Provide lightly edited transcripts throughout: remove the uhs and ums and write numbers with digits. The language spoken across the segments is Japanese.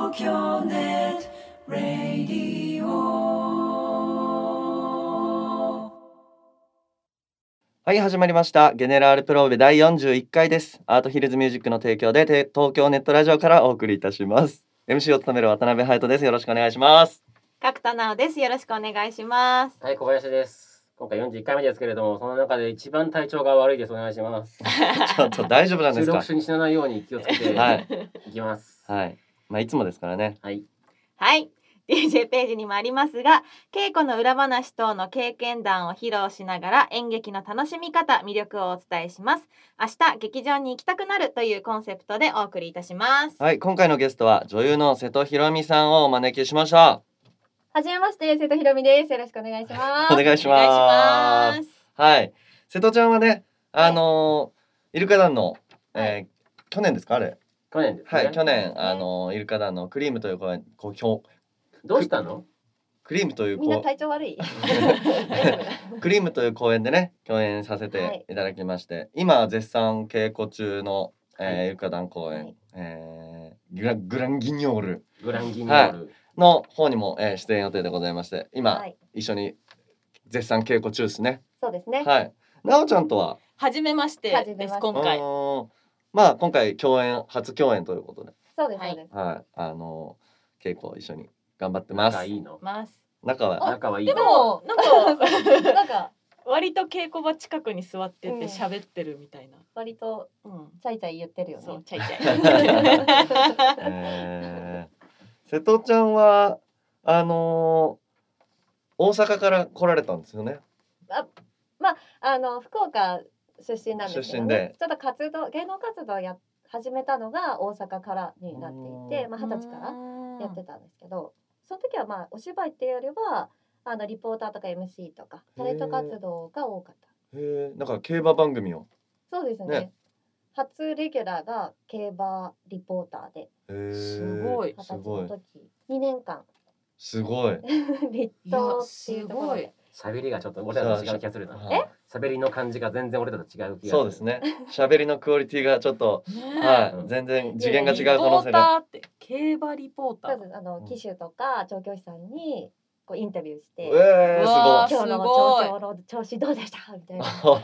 東京ネットラディオ。はい、始まりました。ゲネラールプローベ第41回です。アートヒルズミュージックの提供で東京ネットラジオからお送りいたします。MC を務める渡辺隼人です。よろしくお願いします。 角田直です。よろしくお願いします。 はい、小林です。今回41回目ですけれども、その中で一番体調が悪いです。お願いします。 ちょっと大丈夫なんですか。 収録中に死なないように気をつけて、 はい、 いきます。 はい、まあいつもですからね。 はい。 はい。DJ ページにもありますが、稽古の裏話等の経験談を披露しながら演劇の楽しみ方、魅力をお伝えします。明日劇場に行きたくなるというコンセプトでお送りいたします。 はい、今回のゲストは女優の瀬戸ひろみさんをお招きしました。 はじめまして、瀬戸ひろみです。よろしくお願いします。 お願いします。はい、瀬戸ちゃんはね、イルカ団の、去年ですかあれ。 去年ですね。 はい、去年イルカ団のクリームという公演どうしたの？ クリームというみんな体調悪いクリームという公演でね共演させていただきまして、はい、今絶賛稽古中の、イルカ団公演、はい、グランギニョールの方にも、出演予定でございまして、今、はい、一緒に絶賛稽古中ですね。 そうですね。 はい。なおちゃんとは初めましてです。今回まあ今回初共演ということで、 そうですそうです。 はい、稽古を一緒に頑張ってます。 仲いいの？ 仲はいい。 でもなんか割と稽古場近くに座ってて喋ってるみたいな。 割とチャイチャイ言ってるよね。 そうチャイチャイ。瀬戸ちゃんは大阪から来られたんですよね。 まあ福岡出身なんですけどね。ちょっと芸能活動始めたのが大阪からになっていて、20歳からやってたんですけど、その時はまあお芝居っていうよりはリポーターとか MC とかタレント活動が多かった。 なんか競馬番組を。 そうですね。初レギュラーが競馬リポーターで。 すごい。 20歳の時2年間。 すごい。 立東っていうところで。 喋りがちょっと俺らと違う気がするな。喋りの感じが全然俺らと違う気がする。 そうですね。喋りのクオリティがちょっと、はい、全然次元が違う可能性が。 競馬リポーター。 騎手とか調教師さんにこうインタビューして、 すごい。 今日の調子どうでしたみたいな。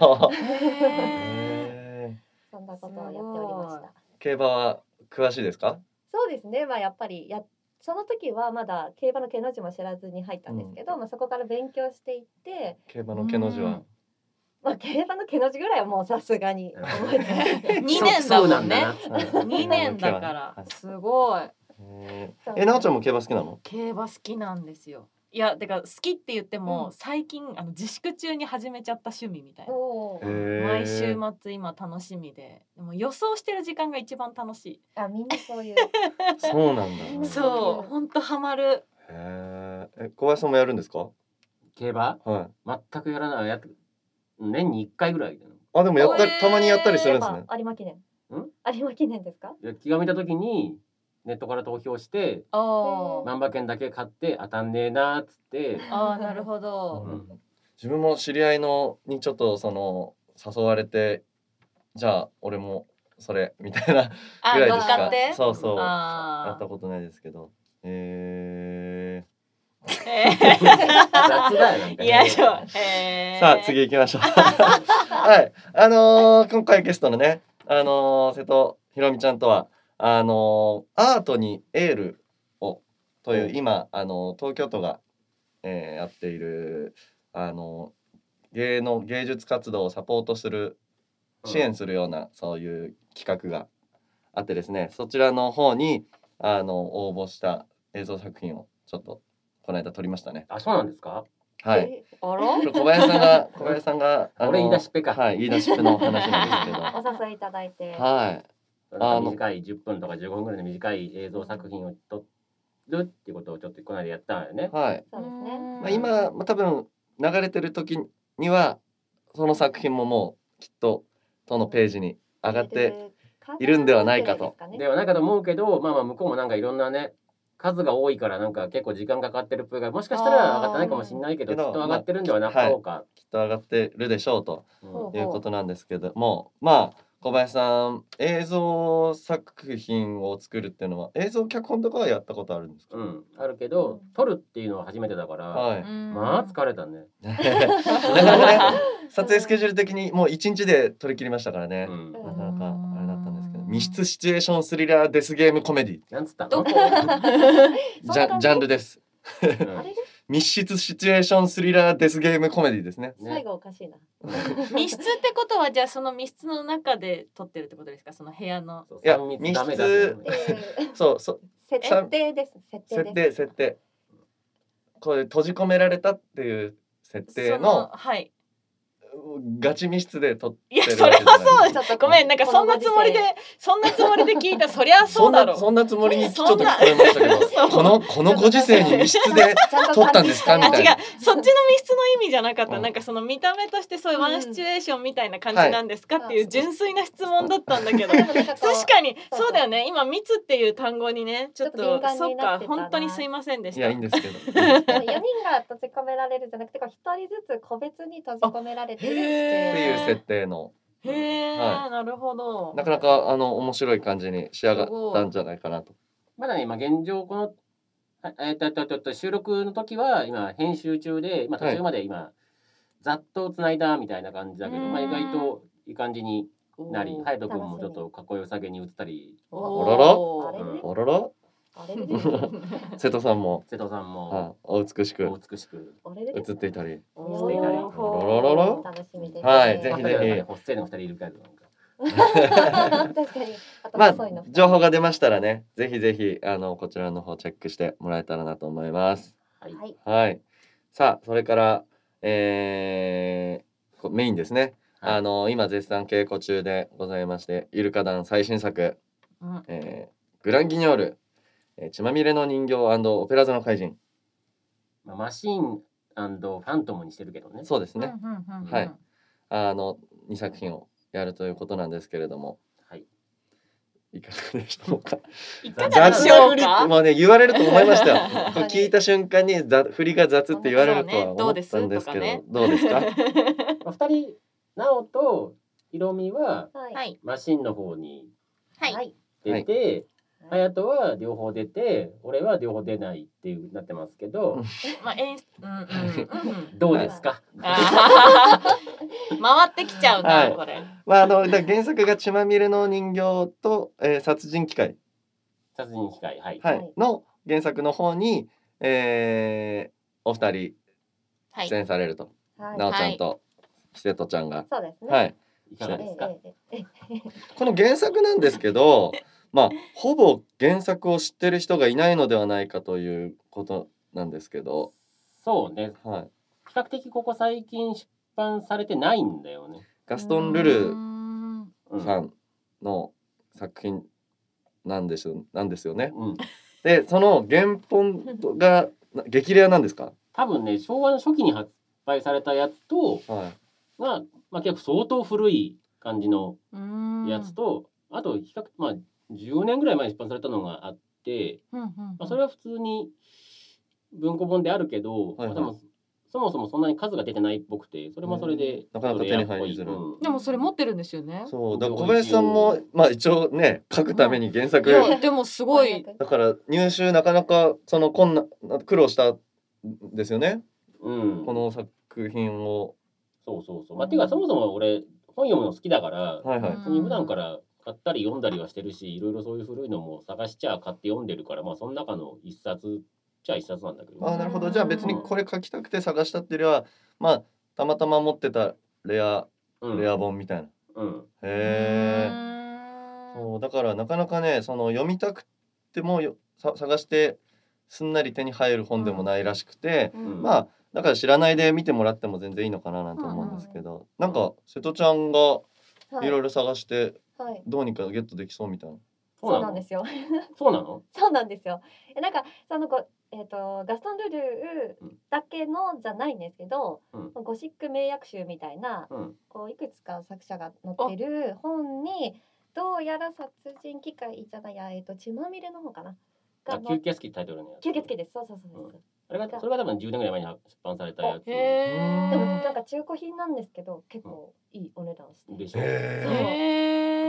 そんなことをやっておりました。 競馬は詳しいですか？ そうですね。まあやっぱりその時はまだ競馬の毛の字も知らずに入ったんですけど、まあそこから勉強していって、 競馬の毛の字は、 まあ競馬の毛の字ぐらいはもうさすがに覚えて 2年だもんね。2年だからすごい。 なおちゃんも競馬好きなの？ 競馬好きなんですよ。いやだから好きって言っても、最近自粛中に始めちゃった趣味みたいな。毎週末今楽しみで、でも予想してる時間が一番楽しい。 みんなそういう。 そうなんだ。 そう本当ハマる。 小林さんもやるんですか？ 競馬？ はい。 全くやらない。年に1回ぐらい。 でもたまにやったりするんですね。 有馬記念。有馬記念ですか？ 気が向いた時にネットから投票して万馬券だけ買って当たんねえなっつって。 なるほど。 自分も知り合いにちょっと誘われて、じゃあ俺もそれみたいなぐらいでしか、そうやったことないですけど。 雑だよね。 さあ次行きましょう。はい、今回ゲストのね瀬戸ひろみちゃんとはアートにエールをという今東京都が、やっている芸術活動をサポートする支援するようなそういう企画があってですね、そちらの方に応募した映像作品をちょっとこの間撮りましたね。 そうなんですか？ はい。小林さんが俺言い出しっぺか。 はい、言い出しっぺの話なんですけど。 お誘いいただいて。 はい。 短い10分とか15分ぐらいの短い映像作品を撮るっていうことをちょっとこの間やったんよね。 はい。 そうですね。 今多分流れてる時にはその作品ももうきっとそのページに上がっているんではないかと。 ではないかと思うけど、向こうもなんかいろんなね数が多いからなんか結構時間かかってるっぽいが、もしかしたら上がってないかもしれないけど、きっと上がってるんではなかろうか。 きっと上がってるでしょうということなんですけども、 小林さん映像作品を作るっていうのは映像脚本とかはやったことあるんですか？ あるけど撮るっていうのは初めてだから、まあ疲れたね。 なかなかね撮影スケジュール的にもう1日で撮り切りましたからね、なかなかあれだったんですけど、密室シチュエーションスリラーデスゲームコメディなんつったの？ どこジャンルです。密室シチュエーションスリラーデスゲームコメディですね。 最後おかしいな。 密室ってことはじゃあその密室の中で撮ってるってことですか？その部屋の。 いや密室そう設定です。 設定これ閉じ込められたっていう設定のはいガチ密室で撮っていやそれはそうごめんなんかそんなつもりで聞いたそりゃそうだろうそんなつもりにちょっと聞こえましたけどこのご時世に密室で撮ったんですかみたいな。 違うそっちの密室の意味じゃなかった、なんかその見た目としてそういうワンシチュエーションみたいな感じなんですかっていう純粋な質問だったんだけど、確かにそうだよね。今密っていう単語にねちょっとそっか本当にすいませんでした。 いやいいんですけど 4人が閉じ込められるじゃなくて1人ずつ個別に閉じ込められてるっていう設定のなるほど。 なかなか面白い感じに仕上がったんじゃないかなと。 まだね今現状この収録の時は今編集中で、途中まで今、ざっとつないだみたいな感じだけど、意外といい感じになり、隼人君もちょっとかっこよさげに映ったり。 あらら瀬戸さんもお美しく映っていたりはいぜひぜひホッセーの2人いるからまあ情報が出ましたらねぜひぜひこちらの方チェックしてもらえたらなと思います。はい、さあそれからメインですね、今絶賛稽古中でございましてイルカ団最新作、グランギニョール血まみれの人形&オペラ座の怪人、 マシーン&ファントムにしてるけどね。 そうですね、はい2作品をやるということなんですけれども、いかがでしょうか。雑な振りってもうね言われると思いましたよ聞いた瞬間に振りが雑って言われるとは思ったんですけど、どうですか 2人ナオとヒロミはマシンの方に出て、隼人は両方出て俺は両方出ないっていうなってますけどどうですか回ってきちゃうな、これ。 原作が血まみれの人形と、殺人機械の原作の方に、お二人出演されると、なおちゃんと瀬戸ちゃんが。 そうですね。 いかがですか。 この原作なんですけどほぼ原作を知ってる人がいないのではないかということなんですけど。 そうね、比較的ここ最近出版されてないんだよね。 ガストン・ルルさんの作品なんですよね、でその原本が激レアなんですか？ 多分ね昭和の初期に発売されたやつと、結構相当古い感じのやつと、あと比較10年ぐらい前に出版されたのがあって、それは普通に文庫本であるけど、そもそもそんなに数が出てないっぽくて、それもそれでなかなか手に入りづらい。 でもそれ持ってるんですよね。 そうだから小林さんも一応ね書くために原作、 でもすごいだから入手なかなか苦労したんですよね、この作品を。 そうていうかそもそも俺本読むの好きだから、普段から買ったり読んだりはしてるし、いろいろそういう古いのも探しちゃ買って読んでるから、その中の一冊じゃあ一冊なんだけど。 なるほど。じゃあ別にこれ書きたくて探したっていうよりはたまたま持ってたレア本みたいな。そうだからなかなかね読みたくても探してすんなり手に入る本でもないらしくて、だから知らないで見てもらっても全然いいのかななんて思うんですけど、なんか瀬戸ちゃんがいろいろ探してどうにかゲットできそうみたいな。 そうなんですよ。 そうなの？ そうなんですよ。なんかガストン・ルルだけのじゃないんですけど、ゴシック名訳集みたいな、いくつか作者が載ってる本にどうやら殺人機械じゃないや血まみれの方かな。 吸血鬼タイトルのやつ。 吸血鬼です。そう。 それが多分10年ぐらい前に出版されたやつ。 でもなんか中古品なんですけど結構いいお値段して。 でしょ。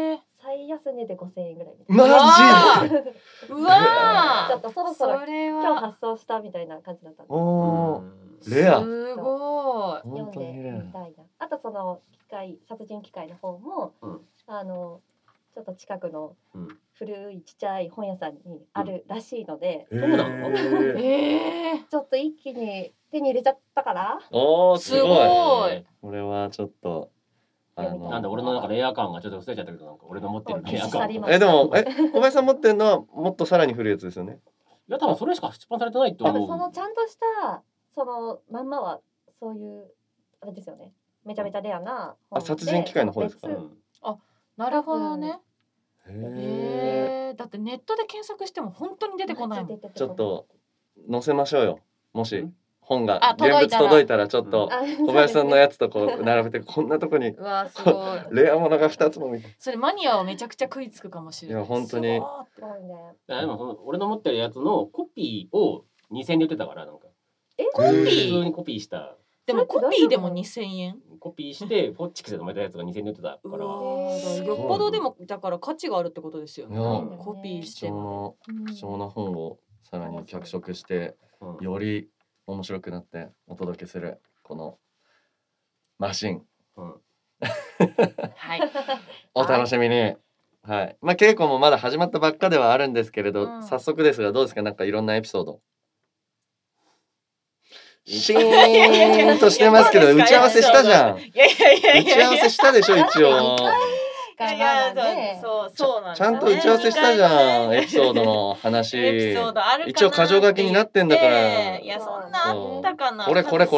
最安値で5000円ぐらい。 マジで。 うわちょっとそろそろそれは今日発送したみたいな感じだったんで。 おーレア。 すごい。 読んでみたいな。あとその殺人機械の方も、ちょっと近くの古いちっちゃい本屋さんにあるらしいので、 そうなの？ ちょっと一気に手に入れちゃったから。 おーすごい。 い。 これはちょっとなんだ俺のなんかレア感がちょっと薄れちゃったけど、なんか俺の持ってるレア感。 でも小林さん持ってるのはもっとさらに古いやつですよね。 いや多分それしか出版されてないと思う。 そのちゃんとしたそのまんまはそういうあれですよね。めちゃめちゃレアな本で。 殺人機械の方ですか。 あ、なるほどね。だってネットで検索しても本当に出てこないもん。 ちょっと載せましょうよ。もし本が現物届いたらちょっと小林さんのやつとこう並べてこんなとこにレアものが2つも見て。 それマニアはめちゃくちゃ食いつくかもしれない。 いや本当に。でも俺の持ってるやつのコピーを2000円で売ってたからなんか。 コピー？ 普通にコピーした。 でもコピーでも2000円？ コピーしてポッチキスで止めたやつが2000円で売ってたから。 よっぽどでもだから価値があるってことですよね。コピーして貴重な本をさらに脚色してより面白くなってお届けするこのマシン。 はい。 お楽しみに。はい。まあ稽古もまだ始まったばっかではあるんですけれど、早速ですがどうですか、なんかいろんなエピソード。シーンとしてますけど打ち合わせしたじゃん。打ち合わせしたでしょ一応。ちゃんと打ち合わせしたじゃんエピソードの話。一応箇条書きになってんだから。 いやそんなあったかな。 これを私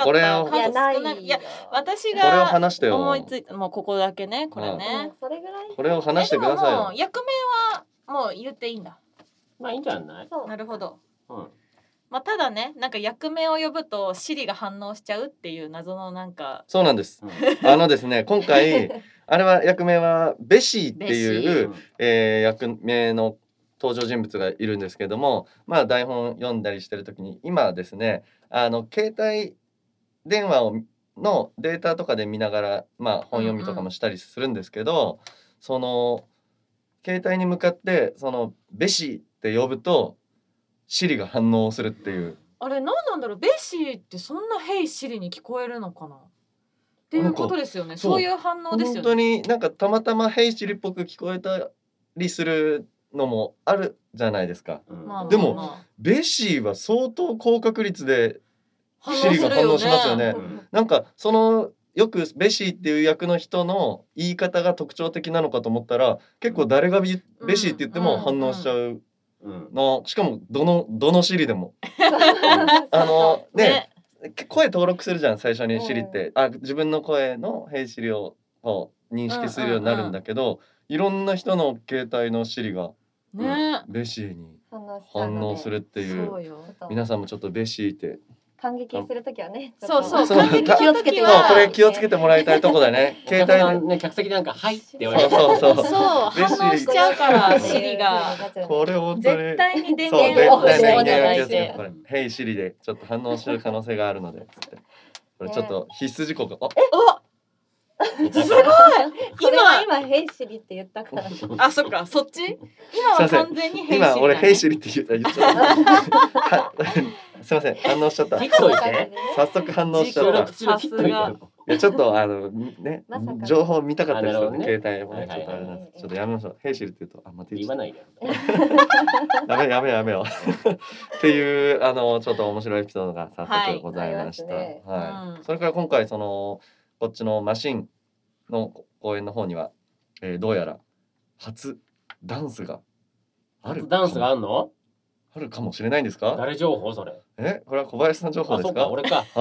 がこれを話してよ。 思いついたもうここだけねこれね。 これを話してくださいよ。 役名はもう言っていいんだ。 まあいいんじゃない。 なるほど。まあただねなんか役名を呼ぶとシリが反応しちゃうっていう謎のなんか。 そうなんです。ですね今回あれは役名はベシーっていう、役名の登場人物がいるんですけども、まあ台本読んだりしてる時に今ですね携帯電話のデータとかで見ながらまあ本読みとかもしたりするんですけど、その携帯に向かってそのベシーって呼ぶとシリが反応するっていう。 あれ何なんだろう、ベシーってそんなヘイシリに聞こえるのかなっていうことですよね。そういう反応ですよね。 本当になんかたまたまヘイシリっぽく聞こえたりするのもあるじゃないですか。でもベシーは相当高確率でシリが反応しますよね。なんかそのよくベシーっていう役の人の言い方が特徴的なのかと思ったら結構誰がベシーって言っても反応しちゃう。しかもどのシリでもね声登録するじゃん最初にシリって自分の声のヘイシリを認識するようになるんだけど、いろんな人の携帯のシリがベシーに反応するっていう。皆さんもちょっとベシーって感激するときはね。 そう感激気をつけてはこれ気をつけてもらいたいとこだね。 携帯ね客席なんかはいって言われてそう反応しちゃうからシリがこれ本当に絶対に電源オフしていただいてヘイシリでちょっと反応する可能性があるのでこれちょっと必須事項がすごい今ヘイシリって言ったからあそっかそっち今は完全にヘイシリ今俺ヘイシリって言っちゃったすいません反応しちゃった早速反応しちゃったさすがいやちょっとね情報見たかったですよね携帯もねちょっとあれなんですちょっとやめましょうヘイシリって言うとまた言わないでやめよっていうちょっと面白いエピソードが早速ございました。それから今回こっちのマシンの公演の方にはどうやら初ダンスがある。 ダンスがあるの？ あるかもしれないんですか？ 誰情報それ？ これは小林さん情報ですか？ 俺か。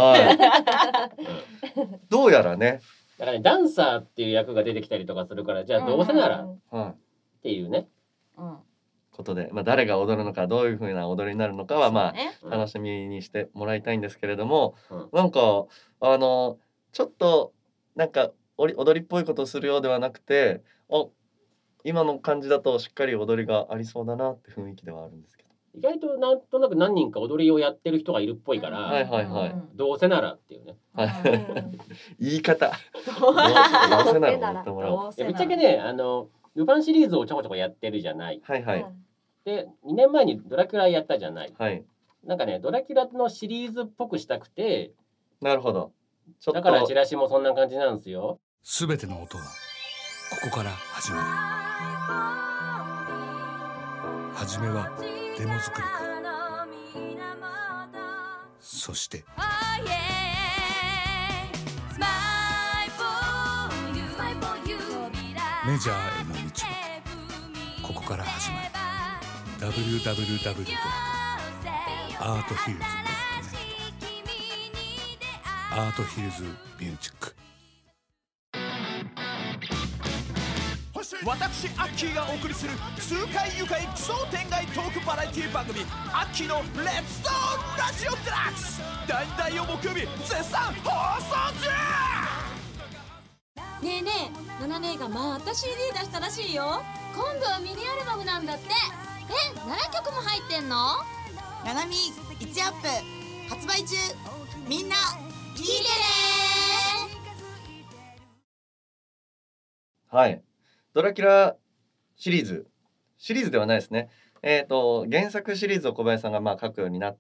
どうやらね。 だからダンサーっていう役が出てきたりとかするからじゃあどうせならっていうね。 ことで誰が踊るのかどういう風な踊りになるのかはまあ楽しみにしてもらいたいんですけれども、なんかちょっとなんか踊りっぽいことをするようではなくて今の感じだとしっかり踊りがありそうだなって雰囲気ではあるんですけど、 意外となんとなく何人か踊りをやってる人がいるっぽいからどうせならっていうね言い方どうせなら踊ってもらおう。 ぶっちゃけねルパンシリーズをちょこちょこやってるじゃない。 はいはい。 で2年前にドラキュラやったじゃない。 はい。 なんかねドラキュラのシリーズっぽくしたくて。 なるほど。 だからチラシもそんな感じなんですよ。 すべての音はここから始まる。はじめはデモ作りから、そしてメジャーへの道はここから始まる。 www.arthills.net アートヒルズミュージック。 私アッキーがお送りする痛快愉快奇想天外トークバラエティ番組アッキーのレッツトーラジオデラックス、大々を木曜日絶賛放送中。 ねえねえ、ナナ姉がまた CD 出したらしいよ。今度はミニアルバムなんだって。7曲も入ってんの？ ナナミ1アップ発売中。みんな聞いてね。 はい、ドラキュラシリーズではないですね。原作シリーズを小林さんが書くようになって、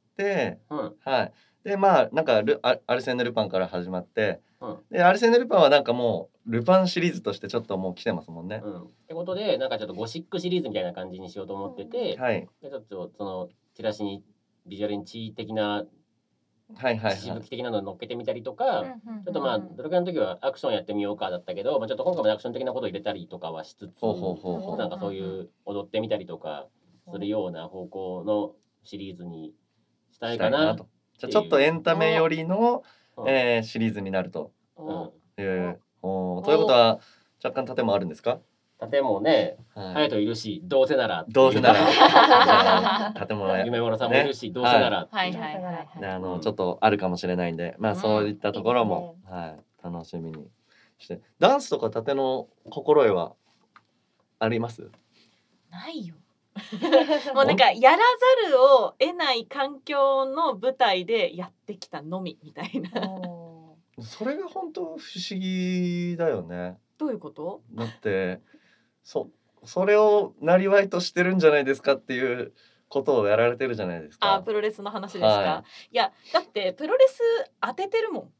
はい。でなんかアルセーヌ・ルパンから始まって、でアルセーヌ・ルパンはなんかもうルパンシリーズとしてちょっともう来てますもんね。 ってことでなんかちょっとゴシックシリーズみたいな感じにしようと思ってて、でちょっとそのチラシにビジュアルに地位的なしぶき的なのを乗っけてみたりとか、ちょっとドラクエの時はアクションやってみようかだったけど、ちょっと今回もアクション的なことを入れたりとかはしつつ、なんかそういう踊ってみたりとかするような方向のシリーズにしたいかなと。 じゃあちょっとエンタメ寄りの、シリーズになると。ということは若干盾もあるんですか？ 盾もね、隼人いるし、どうせなら盾も夢物さんもいるし、どうせならちょっとあるかもしれないんで、そういったところも楽しみにして。ダンスとか盾の心得はあります？ ないよ。もうなんかやらざるを得ない環境の舞台でやってきたのみみたいな。 それが本当不思議だよね。 どういうこと？ だってそれをなりわいとしてるんじゃないですかっていうことをやられてるじゃないですか。 プロレスの話ですか？いやだってプロレス当ててるもん。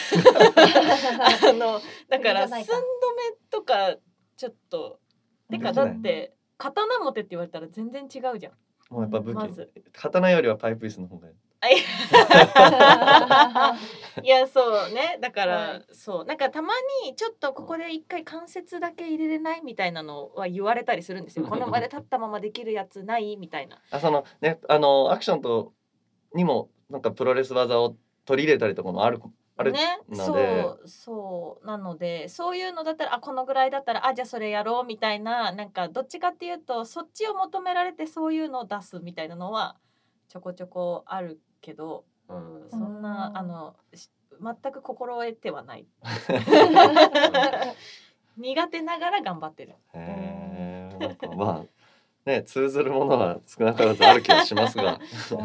だから寸止めとかちょっとてかだって刀持てって言われたら全然違うじゃん。 もうやっぱ武器、刀よりはパイプ椅子の方がいい。 いやそうね、だから、そうなんかたまにちょっとここで一回関節だけ入れれないみたいなのは言われたりするんですよ。この場で立ったままできるやつないみたいな。 そのねアクションとにもなんかプロレス技を取り入れたりとかもあるね、そうなのでそういうのだったらこのぐらいだったらじゃあそれやろうみたいな、なんかどっちかっていうとそっちを求められてそういうのを出すみたいなのはちょこちょこあるけど、そんな全く心得てはない苦手ながら頑張ってる。 なんかね、通ずるものは少なからずある気がしますが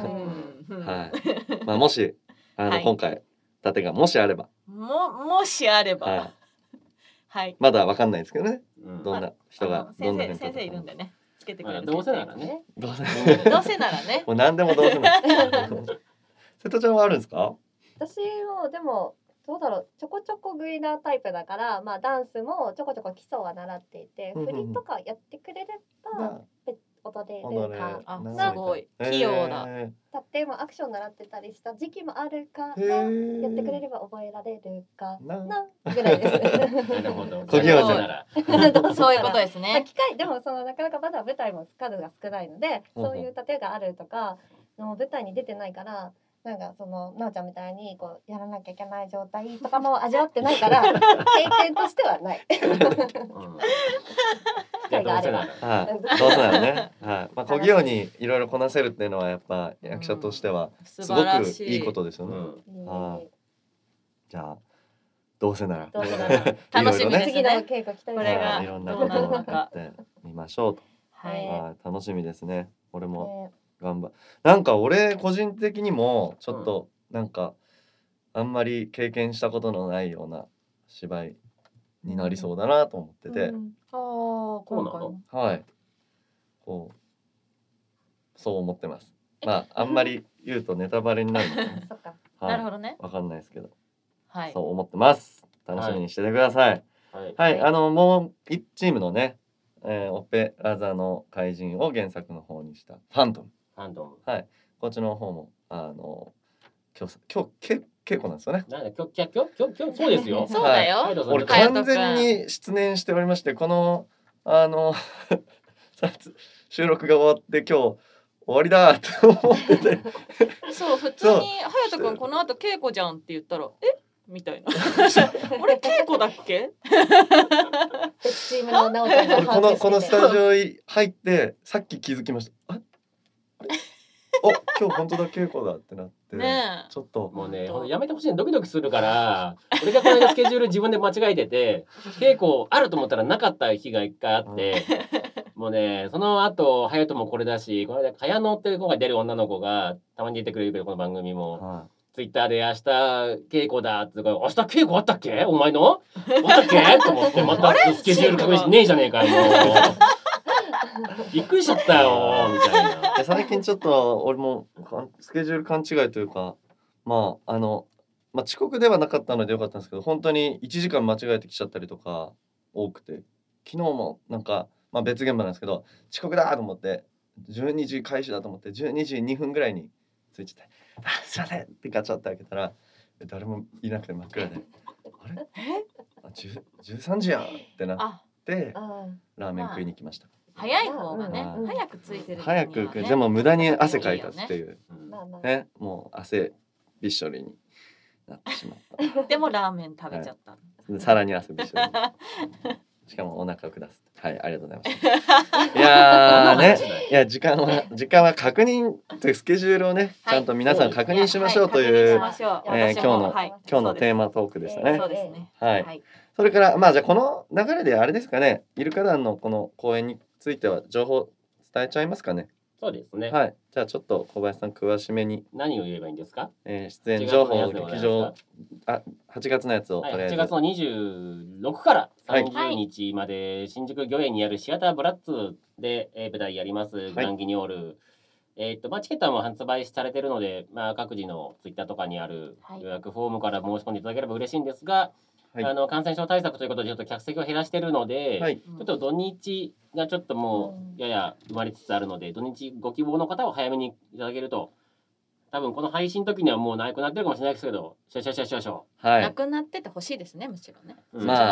もし今回盾がもしあればもしあればまだわかんないですけどね、どんな人が先生いるんでね、つけてくれる。 どうせならねどうせならねもう何でもどうせなら瀬戸ちゃんはあるんですか？ 私もでもどうだろう、ちょこちょこグイなタイプだから、ダンスもちょこちょこ基礎は習っていて、振りとかやってくれれば踊れるかすごい器用だ。 だってもアクション習ってたりした時期もあるからやってくれれば覚えられるかなぐらいです。 なるほど。 そういうことですね。 機会でもなかなかまだ舞台も数が少ないので、そういう盾があるとかの舞台に出てないから。なんかなおちゃんみたいにやらなきゃいけない状態とかも味わってないから経験としてはない。機会があれば。 どうせならね。小器用にいろいろこなせるっていうのはやっぱ役者としてはすごくいいことですよね。じゃあどうせなら楽しみですね。 次の稽古期待。 これがいろんなことをやってみましょうと。楽しみですね。俺も。なんか俺個人的にもちょっとなんかあんまり経験したことのないような芝居になりそうだなと思ってて、 そうなの？ はい。こうそう思ってます。まああんまり言うとネタバレになるので、 そっか。なるほどね。 わかんないですけど、 はい。 そう思ってます。楽しみにしててください。はい。もう1チームのね、オペラ座の怪人を原作の方にしたファントム。はい。こっちの方も今日稽古なんですよね。 なんだ今日そうですよ。 そうだよ。 俺完全に失念しておりまして、この収録が終わって今日終わりだと思っててそう普通に隼人君この後稽古じゃんって言ったらみたいな俺稽古だっけチームの直人がこのスタジオ入ってさっき気づきました。今日本当だ稽古だってなって、ちょっともうねやめてほしい。ドキドキするから俺がこの間スケジュール自分で間違えてて稽古あると思ったらなかった日が1回あってもうねその後隼人もこれだし、この間茅野って今回出る女の子がたまに出てくれるけど、この番組も、ツイッターで明日稽古だって明日稽古あったっけお前のあったっけと思ってまたスケジュール確認しねえじゃねえかよもうびっくりしちゃったよみたいな。 最近ちょっと俺もスケジュール勘違いというか、まあ遅刻ではなかったのでよかったんですけど、本当に1時間間違えてきちゃったりとか多くて、昨日もなんか別現場なんですけど遅刻だと思って12時開始だと思って12時2分ぐらいに着いちゃって「すいません」ってガチャって開けたら誰もいなくて真っ暗で「あれ13時やん」ってなってラーメン食いに来ました。 早い方がね、早くついてる。 早くでも無駄に汗かいたっていうね、もう汗びっしょりになってしまった。 でもラーメン食べちゃった。 さらに汗びっしょり。しかもお腹を下す。はい、ありがとうございました。いやね、いや時間は確認スケジュールをねちゃんと皆さん確認しましょうという今日のテーマトークでしたね。 そうですね。 はい。それからじゃあこの流れであれですかね、イルカ団のこの公演については情報伝えちゃいますかね。 そうですね。 はい。じゃあちょっと小林さん詳しめに何を言えばいいんですか。 出演情報劇場8月のやつをとりあえず。 8月の26から30日まで新宿御苑にあるシアターブラッツで舞台やりますグランギニョール。チケットはもう発売されているので、各自のツイッターとかにある予約フォームから申し込んでいただければ嬉しいんですが、感染症対策ということでちょっと客席を減らしているので、ちょっと土日がちょっともうやや埋まりつつあるので、土日ご希望の方は早めにいただけると、多分この配信時にはもうなくなってるかもしれないですけど、 なくなっててほしいですね、むしろね。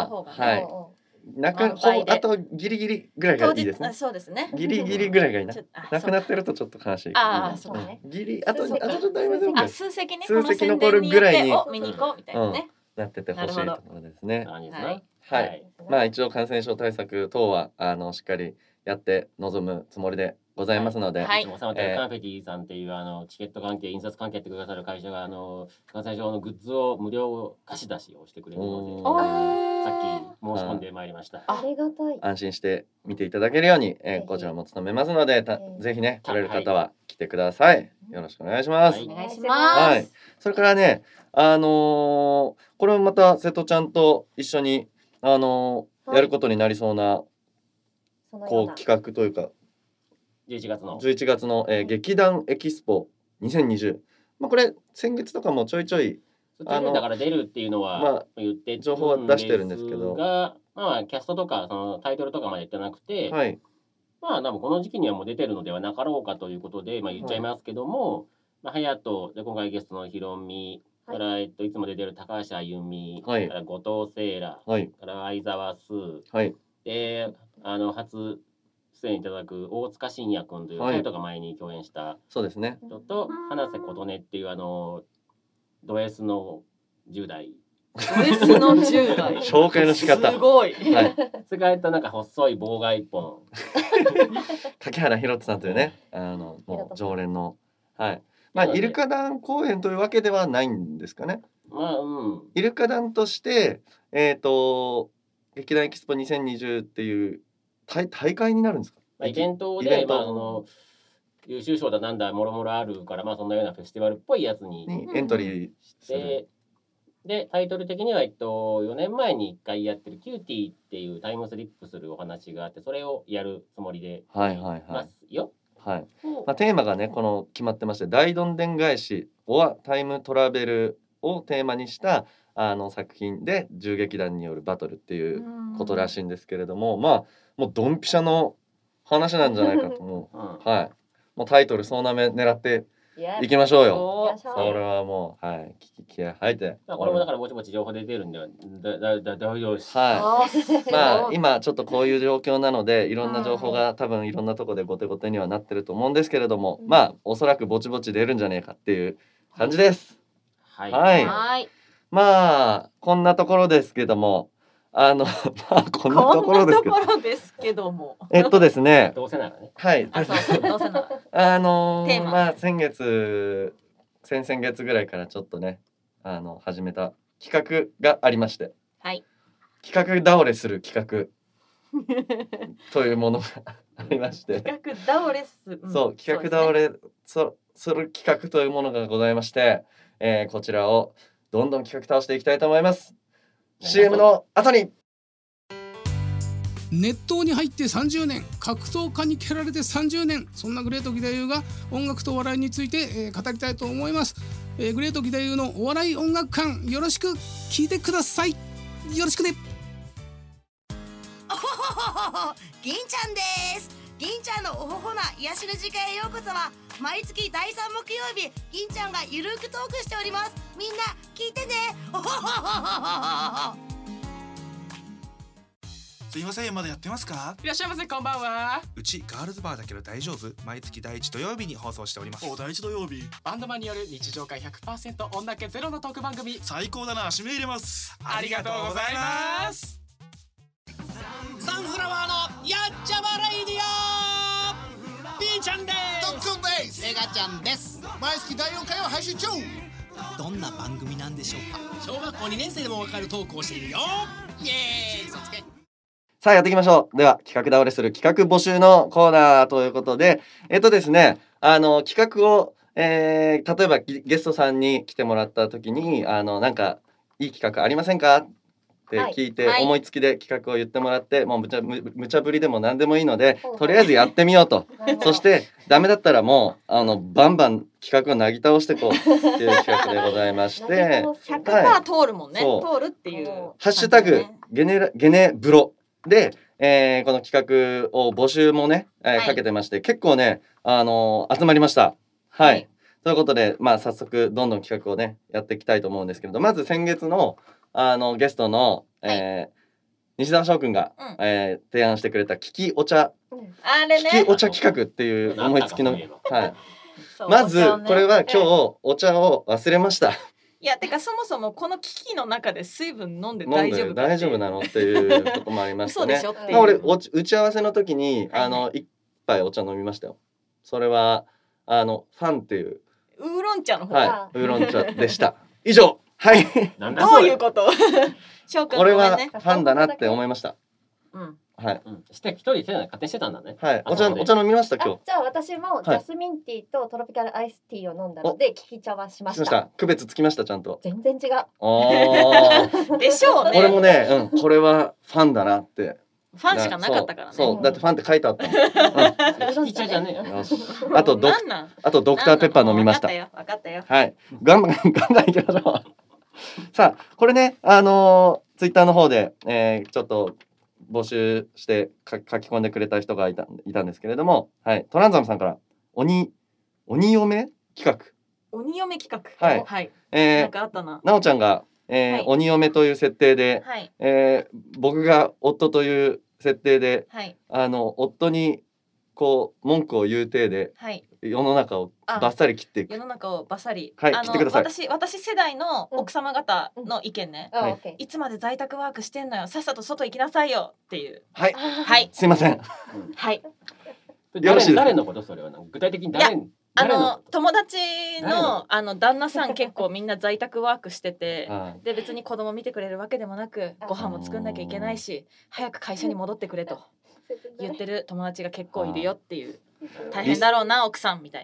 あとギリギリぐらいがいいですね。 そうですね。 ギリギリぐらいがいいな。なくなってるとちょっと悲しい。 そうね。 ギリあとちょっとありませんか。 数席ね。 数席残るぐらいに見に行こうみたいなね。 なっててほしいところですね。 はい。 一応感染症対策等はしっかりやって臨むつもりでございますので、 カンフェティさんっていうチケット関係印刷関係やってくださる会社が感染症のグッズを無料貸し出しをしてくれるので、さっき申し込んでまいりました。 ありがたい。 安心して見ていただけるようにこちらも務めますので、ぜひね来れる方は来てください。よろしくお願いします。 お願いします。 それからねこれもまた瀬戸ちゃんと一緒にやることになりそうな企画というか11月の劇団エキスポ2020、これ先月とかもちょいちょいだから出るっていうのは言って情報は出してるんですけど、 キャストとかそのタイトルとかまで言ってなくて、多分この時期にはもう出てるのではなかろうかということで言っちゃいますけども、隼人で今回ゲストのひろみからいつも出てる高橋あゆみから後藤聖羅から相沢すで初出演いただく大塚信也君という隼人が前に共演したそうですね人と花瀬琴音っていうド S の10代紹介の仕方すごい。 それからなんか細い棒が一本竹原宏さんというねもう常連のイルカ団公演というわけではないんですかね。イルカ団として劇団エキスポ2020っていう大会になるんですか。 イベントで優秀賞だなんだもろもろあるからそんなようなフェスティバルっぽいやつにエントリーしてでタイトル的には4年前に1回やってるキューティーっていうタイムスリップするお話があって、それをやるつもりでますよ。 はい。テーマがねこの決まってまして、大どんでん返しはタイムトラベルをテーマにした作品で銃撃弾によるバトルっていうことらしいんですけれども、まあもうドンピシャの話なんじゃないかと思う。はい。もうタイトル総なめ狙っていきましょうよ。それはもうはい気合入って。 これもだからぼちぼち情報出てるんで大丈夫です。 はい。まあ今ちょっとこういう状況なのでいろんな情報が多分いろんなとこでゴテゴテにはなってると思うんですけれども、まあおそらくぼちぼち出るんじゃねえかっていう感じです。はい。まあこんなところですけども、まあこんなところですけども。 ですね。 どうせならね。 はい。 どうせなら。 まあ先々月ぐらいからちょっとね始めた企画がありまして。 はい。 企画倒れする企画というものがありまして。 企画倒れする。 そう企画倒れする企画というものがございまして、こちらをどんどん企画倒していきたいと思います。CM の後に。 熱湯に入って30年、格闘家に蹴られて30年、そんなグレート義太夫が音楽と笑いについて、語りたいと思います。グレート義太夫のお笑い音楽館、よろしく聞いてください。よろしくね。 おほほほほ、銀ちゃんです。銀ちゃんのおほほな癒しの時間へようこそは、毎月第3木曜日、銀ちゃんがゆるくトークしております。みんな聞いてね。おほほほほほ。 すいません、まだやってますか？ いらっしゃいませ、こんばんは。 うちガールズバーだけど大丈夫？毎月第1土曜日に放送しております。 お、第1土曜日。バンドマンによる日常会 100% 女気ゼロのトーク番組。 最高だな、締め入れます。 ありがとうございます。サンフラワーのやっちゃまレイディオ。 B ちゃんです。 ドックンです。 メガちゃんです。 毎月第4回を配信中。 どんな番組なんでしょうか？小学校2年生でもわかるトークをしているよ。イエーイ、そつけ。 さあやっていきましょう。では企画倒れする企画募集のコーナーということで、ですね、企画を、例えばゲストさんに来てもらった時になんかいい企画ありませんかって聞いて、思いつきで企画を言ってもらって、もう無茶ぶりでも何でもいいので、とりあえずやってみようと。そしてダメだったらもうバンバン企画をなぎ倒してこうっていう企画でございまして、 100% 通るもんね。通るっていう。 ハッシュタグゲネブロで、この企画を募集もね、かけてまして、結構ね集まりました。はい。ということで、まあ早速どんどん企画をねやっていきたいと思うんですけれど、まず先月のゲストの、西澤翔くんが、提案してくれた聞きお茶、聞きお茶企画っていう思いつきの、はい。まずこれは今日お茶を忘れました。 いや、てかそもそもこの機器の中で水分飲んで大丈夫かっていう、 大丈夫なのっていうこともありましたね。 嘘でしょっていう。 俺打ち合わせの時に一杯お茶飲みましたよ。それはファンっていうウーロン茶の方、 はい、ウーロン茶でした。以上。はい。 どういうこと？ 俺はファンだなって思いました。 うん。 はい。 一人で勝手にしてたんだね。 はい。お茶飲みました今日。 じゃあ私もジャスミンティーとトロピカルアイスティーを飲んだので利き茶はしました。 区別つきましたちゃんと。 全然違う。 でしょうね。 俺もね、これはファンだなって。 ファンしかなかったからね。 そう、だってファンって書いてあったもん。利き茶じゃねえよ。 あとドクターペッパー飲みました。 分かったよ。 はい。ガンガンいきましょう。さあこれねツイッターの方で、ちょっと募集して書き込んでくれた人がいたんですけれども、はい、トランザムさんから鬼嫁企画。 鬼嫁企画。 はい。 はい。なんかあったな。 なおちゃんが、鬼嫁という設定で、はい、僕が夫という設定で、はい、夫にこう文句を言う体で、はい、世の中をバッサリ切っていく。 世の中をバッサリ、 はい、切ってください。 私世代の奥様方の意見ね、いつまで在宅ワークしてんのよ、さっさと外行きなさいよっていう。 はい、 はい、 すいません。 はい。 よろしいですか？ 誰のことそれは具体的に誰友達の旦那さん結構みんな在宅ワークしててで別に子供見てくれるわけでもなくご飯も作んなきゃいけないし早く会社に戻ってくれと言ってる友達が結構いるよっていう。大変だろうな奥さんみたいな。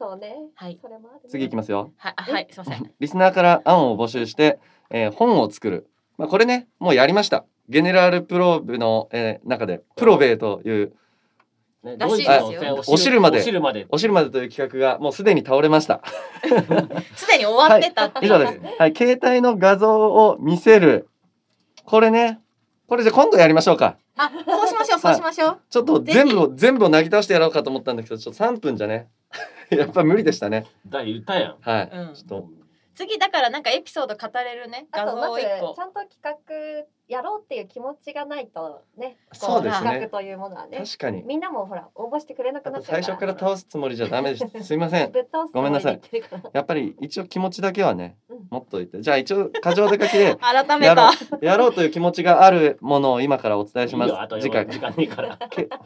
そうね。 はい。 それもあるね。 次いきますよ。 はい、すいません。 リスナーから案を募集して、本を作る。まあこれね、もうやりました。ゲネラルプローブの、中でプロベイというらしいですよ。 お汁までという企画がもうすでに倒れました。 すでに終わってたっていう。 以上です。はい、携帯の画像を見せる。これね、これじゃ今度やりましょうか。 そうしましょう、そうしましょう。 ちょっと全部をなぎ倒してやろうかと思ったんだけど、ちょっと3分じゃね、やっぱ無理でしたね。 言ったやん。 はい。ちょっと次だからなんかエピソード語れるね。画像を1個。 ちゃんと企画やろうっていう気持ちがないとね。 そうですね。 企画というものはね。 確かに。 みんなもほら応募してくれなくなっちゃうから。 最初から倒すつもりじゃダメです。すいません。ごめんなさい。やっぱり一応気持ちだけはね、持っといて。じゃあ一応過剰出かけで改めたやろうという気持ちがあるものを今からお伝えします。 時間ねえから。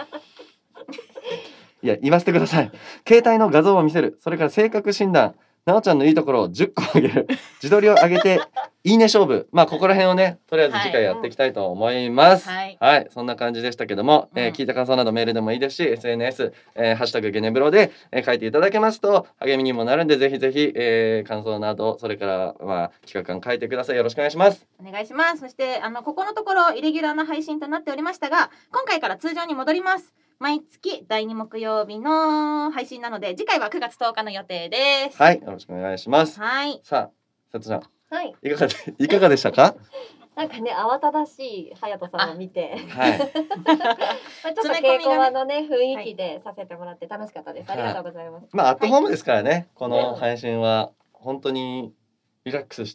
いや言わせてください。携帯の画像を見せる。それから性格診断。なおちゃんのいいところを10個あげる。自撮りを上げていいね勝負。まあここら辺をね、とりあえず次回やっていきたいと思います。はい、そんな感じでしたけども、聞いた感想などメールでもいいですし、SNS、ハッシュタグゲネブロで、書いていただけますと励みにもなるんで、ぜひぜひ、感想など、それから企画案書いてください。よろしくお願いします。 お願いします。そしてここのところイレギュラーな配信となっておりましたが、今回から通常に戻ります。毎月第2木曜日の配信なので、次回は9月10日の予定です。 はい、よろしくお願いします。 はい。 さあ、さとちゃん、 はい、 いかがでしたか？ なんかね、慌ただしい隼人さんを見て、 はい、 ちょっと稽古場のね雰囲気でさせてもらって楽しかったです。ありがとうございます。 まあアットホームですからね、この配信は本当にリラックスして。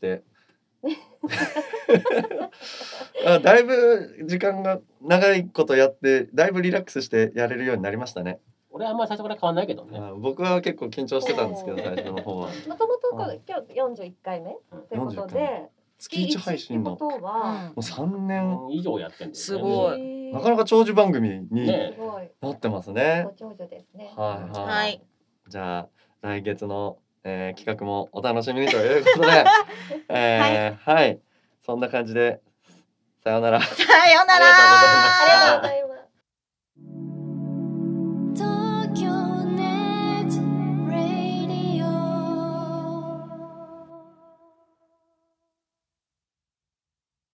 だいぶ時間が長いことやってだいぶリラックスしてやれるようになりましたね。 俺はあんまり最初から変わんないけどね。 僕は結構緊張してたんですけど、最初の方は。 もともと今日41回目ということで、 月1配信のもう3年以上やってんです。 すごい。 なかなか長寿番組になってますね。 ご長寿ですね。 はい。じゃあ来月の企画もお楽しみにということで、はい、そんな感じでさようなら。 さようなら。 ありがとうございます。